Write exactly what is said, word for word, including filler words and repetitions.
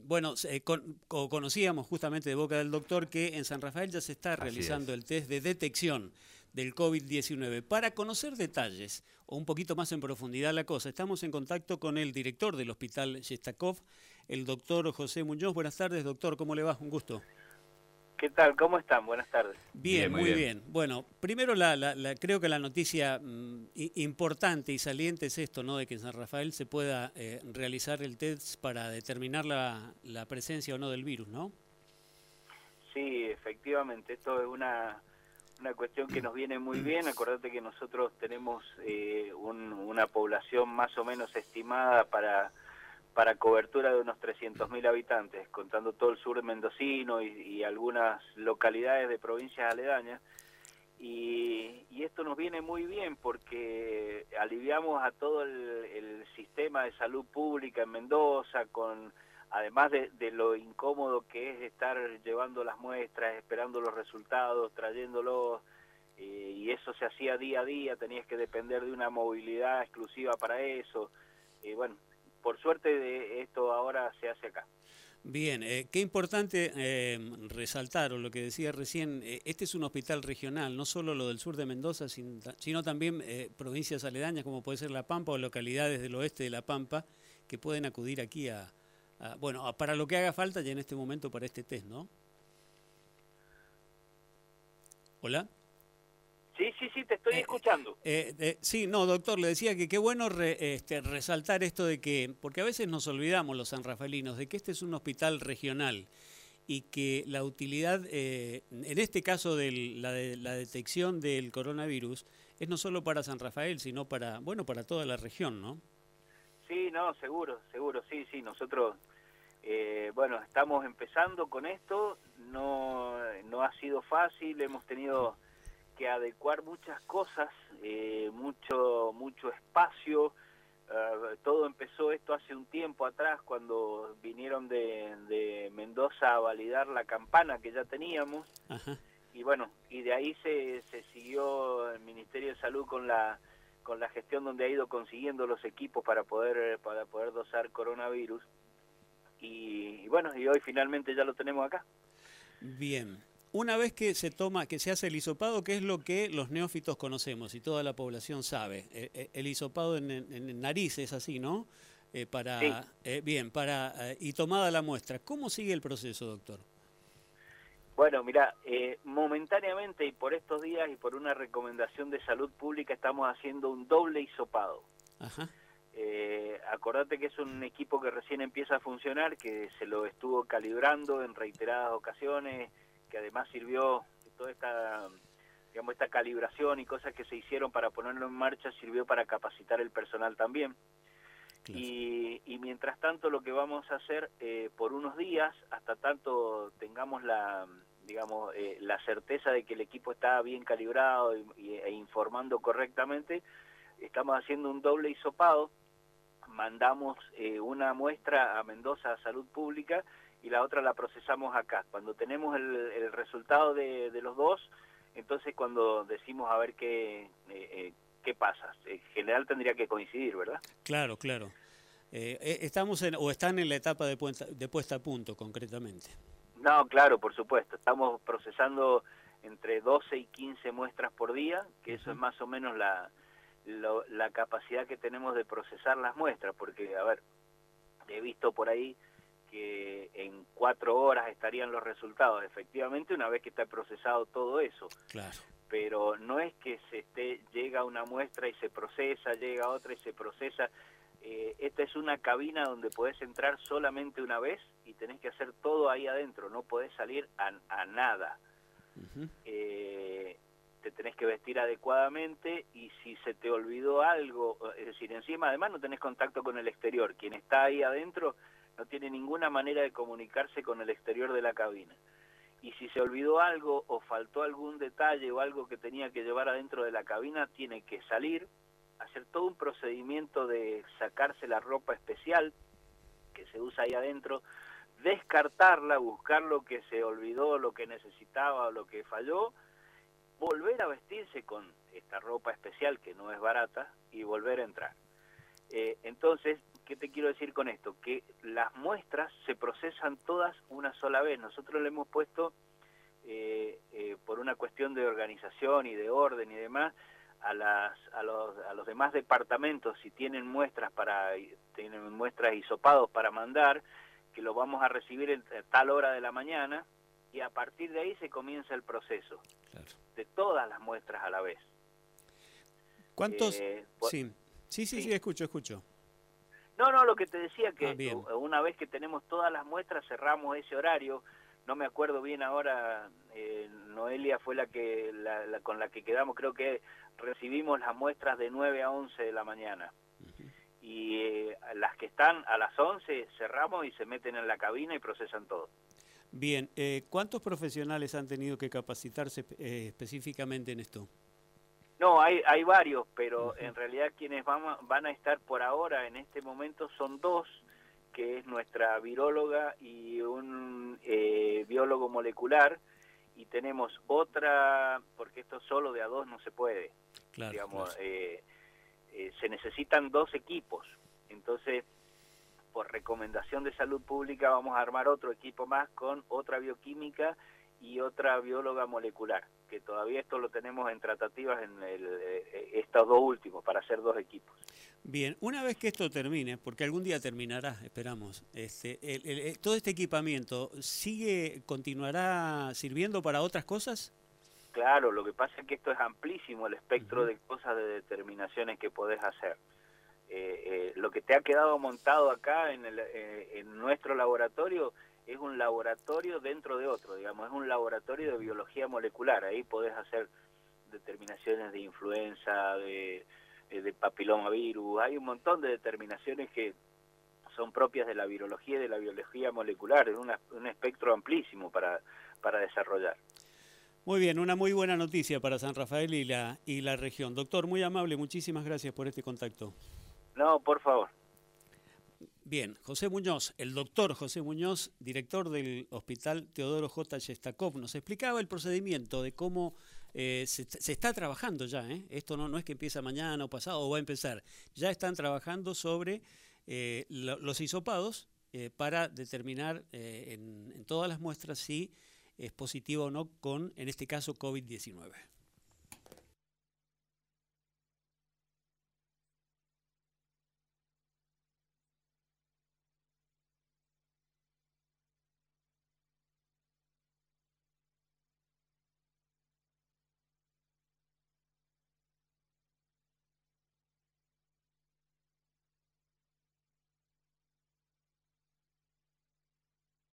bueno, eh, con, co- conocíamos justamente de boca del doctor que en San Rafael ya se está Así realizando es. el test de detección del COVID diecinueve. Para conocer detalles o un poquito más en profundidad la cosa, estamos en contacto con el director del Hospital Yestakov, el doctor José Muñoz. Buenas tardes, doctor, ¿cómo le va? Un gusto. ¿Qué tal? ¿Cómo están? Buenas tardes. Bien, Bien, muy muy bien. bien. Bueno, primero la, la- la- creo que la noticia mm, i- importante y saliente es esto, ¿no? De que en San Rafael se pueda eh, realizar el test para determinar la, la presencia o no del virus, ¿no? Sí, efectivamente, esto es una, una cuestión que nos viene muy bien. Acordate que nosotros tenemos eh, un- una población más o menos estimada para, para cobertura de unos trescientos mil habitantes, contando todo el sur mendocino y, y algunas localidades de provincias aledañas. Y, y esto nos viene muy bien porque aliviamos a todo el, el sistema de salud pública en Mendoza, con además de, de lo incómodo que es estar llevando las muestras, esperando los resultados, trayéndolos, eh, y eso se hacía día a día, tenías que depender de una movilidad exclusiva para eso. Y bueno, por suerte de esto ahora se hace acá. Bien, eh, qué importante eh, resaltar, o lo que decía recién, eh, este es un hospital regional, no solo lo del sur de Mendoza, sin- sino también eh, provincias aledañas como puede ser La Pampa o localidades del oeste de La Pampa que pueden acudir aquí a, a- bueno, a- para lo que haga falta ya en este momento para este test, ¿no? Hola. Sí, sí, sí, te estoy Eh, escuchando. eh, eh, sí, no, doctor, le decía que qué bueno re- este, resaltar esto de que, porque a veces nos olvidamos los sanrafalinos, de que este es un hospital regional y que la utilidad, eh, en este caso de la, de la detección del coronavirus, es no solo para San Rafael, sino para, bueno, para toda la región, ¿no? Sí, no, seguro, seguro, sí, sí, nosotros... Eh, bueno, estamos empezando con esto, no, no ha sido fácil, hemos tenido que adecuar muchas cosas, eh, mucho, mucho espacio. Uh, todo empezó esto hace un tiempo atrás cuando vinieron de, de Mendoza a validar la campana que ya teníamos. Ajá. Y bueno, y de ahí se, se siguió el Ministerio de Salud con la con la gestión donde ha ido consiguiendo los equipos para poder para poder dosar coronavirus. Y, y bueno, y hoy finalmente ya lo tenemos acá. Bien. Una vez que se toma, que se hace el hisopado, que es lo que los neófitos conocemos y toda la población sabe, eh, eh, el hisopado en, en, en nariz es así, ¿no? Eh, Sí, para, eh, bien, para eh, y tomada la muestra, ¿cómo sigue el proceso, doctor? bueno, mira, eh, momentáneamente y por estos días y por una recomendación de salud pública estamos haciendo un doble hisopado. Ajá. Eh, acordate que es un equipo que recién empieza a funcionar, que se lo estuvo calibrando en reiteradas ocasiones, que además sirvió toda esta, digamos, esta calibración y cosas que se hicieron para ponerlo en marcha, sirvió para capacitar el personal también. Claro. Y, y mientras tanto lo que vamos a hacer eh, por unos días, hasta tanto tengamos la, digamos, eh, la certeza de que el equipo está bien calibrado y, y, e informando correctamente, estamos haciendo un doble hisopado. Mandamos eh, una muestra a Mendoza a Salud Pública y la otra la procesamos acá. Cuando tenemos el, el resultado de, de los dos, entonces cuando decimos a ver qué, eh, eh, qué pasa. En general tendría que coincidir, ¿verdad? Claro, claro. Eh, eh, estamos en, o están en la etapa de puesta, de puesta a punto, concretamente. No, claro, por supuesto. Estamos procesando entre doce y quince muestras por día, que eso Uh-huh. es más o menos la, lo, la capacidad que tenemos de procesar las muestras, porque, a ver, he visto por ahí que en cuatro horas estarían los resultados, efectivamente, una vez que está procesado todo eso. Claro. Pero no es que se esté, llega una muestra y se procesa, llega otra y se procesa. Eh, esta es una cabina donde podés entrar solamente una vez y tenés que hacer todo ahí adentro, no podés salir a, a nada. Uh-huh. Eh, te tenés que vestir adecuadamente y si se te olvidó algo, es decir, encima además no tenés contacto con el exterior, quien está ahí adentro no tiene ninguna manera de comunicarse con el exterior de la cabina. Y si se olvidó algo o faltó algún detalle o algo que tenía que llevar adentro de la cabina, tiene que salir, hacer todo un procedimiento de sacarse la ropa especial que se usa ahí adentro, descartarla, buscar lo que se olvidó, lo que necesitaba o lo que falló, volver a vestirse con esta ropa especial que no es barata y volver a entrar. Eh, entonces, ¿qué te quiero decir con esto? Que las muestras se procesan todas una sola vez. Nosotros le hemos puesto, eh, eh, por una cuestión de organización y de orden y demás, a, las, a, los, a los demás departamentos, si tienen muestras para tienen muestras hisopados para mandar, que lo vamos a recibir en tal hora de la mañana, y a partir de ahí se comienza el proceso, claro, de todas las muestras a la vez. ¿Cuántos? Eh, sí. Sí, sí, sí, sí, escucho, escucho. No, no, lo que te decía, que ah, una vez que tenemos todas las muestras, cerramos ese horario. No me acuerdo bien ahora, eh, Noelia fue la que la, la, con la que quedamos, creo que recibimos las muestras de nueve a once de la mañana. Uh-huh. Y eh, las que están a las once cerramos y se meten en la cabina y procesan todo. Bien, eh, ¿cuántos profesionales han tenido que capacitarse eh, específicamente en esto? No, hay, hay varios, pero uh-huh. en realidad quienes van, van a estar por ahora en este momento son dos, que es nuestra viróloga y un eh, biólogo molecular, y tenemos otra, porque esto solo de a dos no se puede, claro, digamos, claro. Eh, eh, se necesitan dos equipos, entonces por recomendación de salud pública vamos a armar otro equipo más con otra bioquímica y otra bióloga molecular, que todavía esto lo tenemos en tratativas en el, eh, estos dos últimos, para hacer dos equipos. Bien, una vez que esto termine, porque algún día terminará, esperamos, este, el, el, todo este equipamiento, ¿sigue, continuará sirviendo para otras cosas? Claro, lo que pasa es que esto es amplísimo, el espectro uh-huh. de cosas, de determinaciones que podés hacer. Eh, eh, lo que te ha quedado montado acá en, el, eh, en nuestro laboratorio es un laboratorio dentro de otro, digamos, es un laboratorio de biología molecular. Ahí podés hacer determinaciones de influenza, de, de papilomavirus, hay un montón de determinaciones que son propias de la virología y de la biología molecular, es una, un espectro amplísimo para, para desarrollar. Muy bien, una muy buena noticia para San Rafael y la, y la región. Doctor, muy amable, muchísimas gracias por este contacto. No, por favor. Bien, José Muñoz, el doctor José Muñoz, director del Hospital Teodoro J. Shestakov, nos explicaba el procedimiento de cómo eh, se, se está trabajando ya. ¿eh? Esto no, no es que empieza mañana o pasado o va a empezar. Ya están trabajando sobre eh, lo, los hisopados eh, para determinar eh, en, en todas las muestras si es positivo o no con, en este caso, COVID diecinueve.